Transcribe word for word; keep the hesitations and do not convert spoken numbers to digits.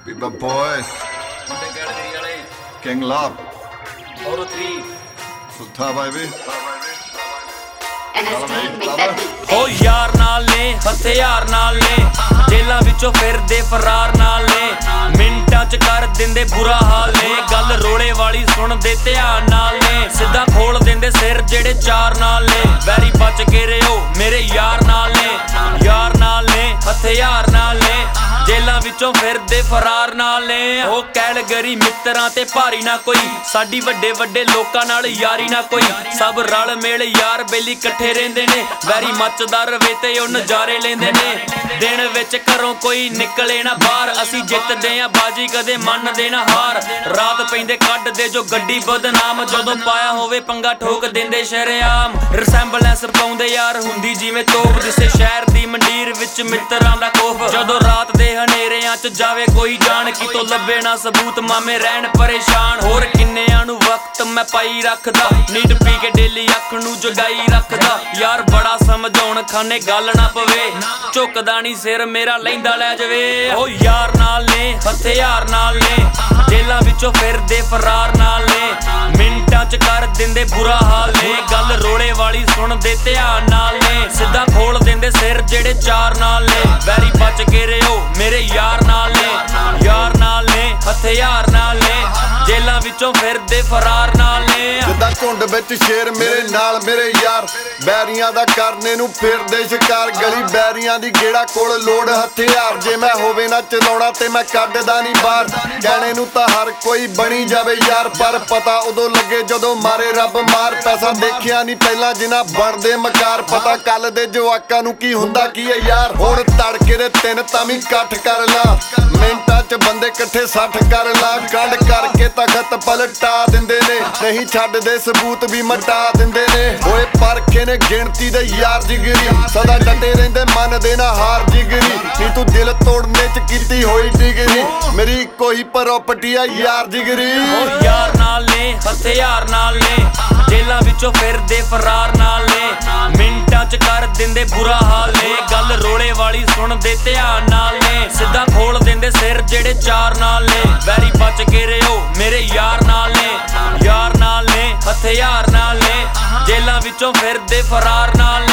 Bieber Boys, King Love, Sultan baby. ਹੋ ਯਾਰ ਨਾਲ ਨੇ ਹਥਿਆਰ ਨਾਲ ਨੇ ਜੇਲਾਂ ਵਿੱਚੋਂ ਫਿਰਦੇ ਫਰਾਰ ਨਾਲ ਨੇ ਮਿੰਟਾਂ ਚ ਕਰ ਦਿੰਦੇ ਬੁਰਾ ਹਾਲ ਨੇ ਗੱਲ ਰੋਲੇ ਵਾਲੀ ਸੁਣਦੇ ਧਿਆਨ ਨਾਲ ਨੇ ਸਿੱਧਾ ਖੋਲ ਦਿੰਦੇ ਸਿਰ ਜਿਹੜੇ ਚਾਰ ਨਾਲ ਨੇ ਵੈਰੀ ਬਚ ਕੇ ਰਿਓ ਮੇਰੇ ਯਾਰ ਨਾਲ ਨੇ ਯਾਰ ਨਾਲ ਨੇ ਹਥਿਆਰ ਨਾਲ ਨੇ ਜੇਲਾਂ ਵਿੱਚੋਂ ਫਿਰਦੇ ਫਰਾਰ ਨਾਲ ਨੇ ਉਹ ਕੈਲਗਰੀ ਮਿੱਤਰਾਂ ਤੇ ਭਾਰੀ ਨਾ ਕੋਈ ਸਾਡੀ ਵੱਡੇ ਵੱਡੇ ਲੋਕਾਂ ਨਾਲ ਯਾਰੀ ਨਾ ਕੋਈ ਸਭ ਰਲ ਮਿਲ ਯਾਰ ਬੇਲੀ ਇਕੱਠੇ ਰਹਿੰਦੇ ਨੇ ਵੈਰੀ ਮੱਚਦਾ ਰਵੇ ਤੇ ਉਹ ਨਜ਼ਾਰੇ ਲੈਂਦੇ ਨੇ ਦਿਨ ਵਿੱਚ ਘਰੋਂ ਕੋਈ ਨਿਕਲੇ ਨਾ ਬਾਹਰ ਅਸੀਂ ਜਿੱਤਦੇ ਆ ਬਾਜੀ ਕਦੇ ਮੰਨਦੇ ਨਾ ਹਾਰ ਰਾਤ ਪੈਂਦੇ ਕੱਢਦੇ ਜੋ ਗੱਡੀ ਬਦਨਾਮ ਜਦੋਂ ਪਾਇਆ ਹੋਵੇ ਪੰਗਾ ਠੋਕ ਦਿੰਦੇ ਸ਼ਰੇਆਮ ਰਿਸੈਂਬਲੈਂਸ ਪਾਉਂਦੇ ਯਾਰ ਹੁੰਦੀ ਜਿਵੇਂ ਤੋਪ ਜਿਸੇ ਸ਼ਹਿਰ ਦੀ ਮੰਡੀਰ ਵਿੱਚ ਮਿੱਤਰਾਂ ਦਾ ਖੋਫ ਜਦੋਂ ਰਾਤ ਦੇ ਹਨੇਰਿਆਂ ਚ ਜਾਵੇ ਕੋਈ ਜਾਣ ਕਿਤੋਂ ਲੱਭੇ ਨਾ ਸਬੂਤ ਮਾਮੇ ਰਹਿਣ ਪਰੇਸ਼ਾਨ ਹੋਰ ਕਿੰਨਿਆਂ ਨੂੰ ਵਕਤ ਮੈਂ ਪਾਈ ਰੱਖਦਾ ਨੀਂਦ ਪੀ ਕੇ ਡੇਲੀ ਅੱਖ ਨੂੰ ਜਗਾਈ ਰੱਖਦਾ ਯਾਰ ਬੜਾ ਸਮਝਾਉਣ ਖਾਨੇ ਗੱਲ ਨਾ ਪਵੇ ਝੁਕਦਾ ਨਹੀਂ ਸਿਰ ਮੇਰਾ ਲੈਂਦਾ ਲੈ ਜਾਵੇ ਉਹ ਯਾਰ ਨਾਲ ਨੇ ਹਥਿਆਰ ਨਾਲ ਨੇ ਜੇਲਾਂ ਵਿੱਚੋਂ ਫਿਰਦੇ ਫਰਾਰ ਨਾਲ ਨੇ ਮਿੰਟਾਂ ਚ ਕਰ ਦਿੰਦੇ ਬੁਰਾ ਹਾਲ ਨੇ ਗੱਲ ਰੋਲੇ ਵਾਲੀ ਸੁਣਦੇ ਧਿਆਨ ਨਾਲ ਨੇ ਸਿੱਧਾ ਖੋਲ ਦਿੰਦੇ ਸਿਰ ਜਿਹੜੇ ਚਾਰ ਨਾਲ ਨੇ ਵੈਰੀ ਬਚ ਕੇ ਰਿਓ ਮੇਰੇ ਯਾਰ ਨਾਲ ਨੇ ਯਾਰ ਨਾਲ ਨੇ ਹਥਿਆਰ ਨਾਲ ਨੇ ਜੇਲਾਂ ਵਿੱਚੋਂ ਫਿਰਦੇ ਫਰਾਰ ਨਾਲ ਨੇ ਜਿੱਦਾਂ ਝੁੰਡ ਵਿੱਚ ਸ਼ੇਰ ਮੇਰੇ ਨਾਲ ਮੇਰੇ ਯਾਰ ਬੈਰੀਆਂ ਦਾ ਕਰਨੇ ਨੂੰ ਫਿਰਦੇ ਸ਼ਿਕਾਰ ਗਲੀ ਬੈਰੀਆਂ ਦੀ ਗੇੜਾ ਕੋਲ ਲੋੜ ਹਥਿਆਰ ਜੇ ਮੈਂ ਹੋਵੇ ਨਾ ਚਲਾਉਣਾ ਤੇ ਮੈਂ ਕੱਢਦਾ ਨਹੀਂ ਬਾਹਰ ਕਹਿਣੇ ਨੂੰ ਤਾਂ ਹਰ ਕੋਈ ਬਣੀ ਜਾਵੇ ਯਾਰ ਪਰ ਪਤਾ ਉਦੋਂ ਲੱਗੇ ਜਦੋਂ ਮਾਰੇ ਰੱਬ ਮਾਰ ਪੈਸਾ ਦੇਖਿਆ ਨਹੀਂ ਪਹਿਲਾਂ ਜਿਨ੍ਹਾਂ ਬਣਦੇ ਮਕਾਰ ਪਤਾ ਕੱਲ ਦੇ ਜਵਾਕਾਂ ਨੂੰ ਕੀ ਹੁੰਦਾ ਕੀ ਹੈ ਯਾਰ ਹੁਣ ਤੜਕੇ ਦੇ ਤਿੰਨ ਤਾਂ ਵੀ ਇਕੱਠ ਕਰ ਲਾ ਮਿੰਟਾਂ ਚ ਬੰਦੇ ਇਕੱਠੇ ਸੱਠ ਕਰ ਲਾ ਕੰਡ ਕਰਕੇ ਤਖਤ ਪਲਟਾ ਦਿੰਦੇ ਨੇ ਨਹੀਂ ਛੱਡਦੇ ਸਬੂਤ ਵੀ ਮਟਾ ਦਿੰਦੇ ਨੇ ਓਏ ਪਰਖੇ ਨੇ ਗਿਣਤੀ ਦੇ ਯਾਰ ਜਿਗਰੀ ਸਦਾ ਡਟੇ ਰਹਿੰਦੇ ਮੰਨਦੇ ਨਾ ਹਾਰ ਜਿਗਰੀ ਨੀ ਤੂੰ ਦਿਲ ਤੋੜਨੇ ਚ ਕੀਤੀ ਹੋਈ ਡਿਗਰੀ ਮੇਰੀ ਕੋਈ ਪ੍ਰਾਪਰਟੀ ਆ ਯਾਰ ਜਿਗਰੀ ਉਹ ਯਾਰ ਨਾਲ ਨੇ ਹਥਿਆਰ ਨਾਲ ਨੇ ਜੇਲਾਂ ਵਿੱਚੋਂ ਫਿਰਦੇ ਫਰਾਰ ਨਾਲ ਨੇ ਮਿੰਟਾਂ ਚ ਕਰ ਦਿੰਦੇ ਬੁਰਾ ਹਾਲ ਨੇ ਗੱਲ ਰੋਲੇ ਵਾਲੀ ਸੁਣਦੇ ਧਿਆਨ ਨਾਲ ਨੇ ਸਿੱਧਾ ਖੋਲ ਦਿੰਦੇ ਸਿਰ ਜਿਹੜੇ ਚਾਰ ਨਾਲ ਨੇ ਵੈਰੀ ਬਚ ਕੇ ਰਿਓ ਮੇਰੇ ਯਾਰ ਨਾਲ ਨੇ ਯਾਰ ਨਾਲ ਨੇ ਹਥਿਆਰ ਨਾਲ ਨੇ ਜੇਲਾਂ ਵਿੱਚੋਂ ਫਿਰਦੇ ਫਰਾਰ ਨਾਲ